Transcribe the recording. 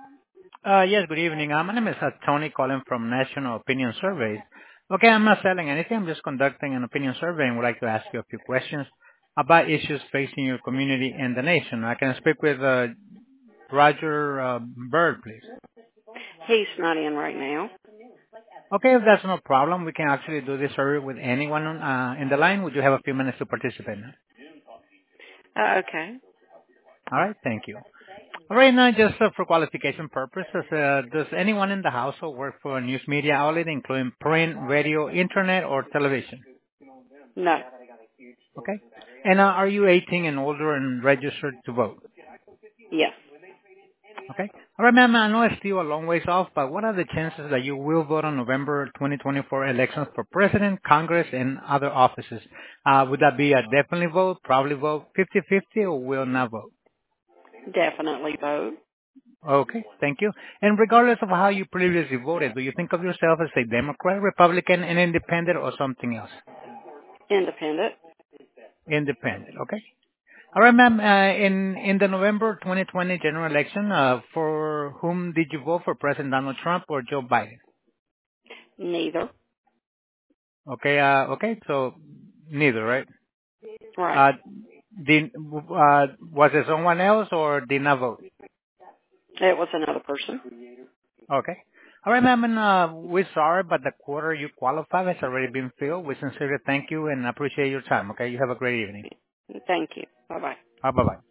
Yes, good evening. My name is Tony calling from National Opinion Surveys. Okay, I'm not selling anything. I'm just conducting an opinion survey and would like to ask you a few questions about issues facing your community and the nation. I can speak with Roger Bird, please. He's not in right now. Okay, if that's no problem, we can actually do this survey with anyone in the line. Would you have a few minutes to participate? Okay. All right, thank you. All right, now just for qualification purposes, does anyone in the household work for a news media outlet, including print, radio, internet, or television? No. Okay. And are you 18 and older and registered to vote? Yes. Okay. All right, ma'am, I know it's still a long ways off, but what are the chances that you will vote on November 2024 elections for president, Congress, and other offices? Would that be a definitely vote, probably vote, 50-50, or will not vote? Definitely vote. Okay, thank you. And regardless of how you previously voted, do you think of yourself as a Democrat, Republican, an independent, or something else? Independent. Independent, okay. All right, ma'am. In the November 2020 general election, for whom did you vote, for President Donald Trump or Joe Biden? Neither. Okay. So neither, right? Right. Uh, was it someone else or did not vote? It was another person. Okay. All right, ma'am. And we're sorry, but the quota you qualify has already been filled. We sincerely thank you and appreciate your time. Okay. You have a great evening. Thank you. Bye-bye. Bye bye.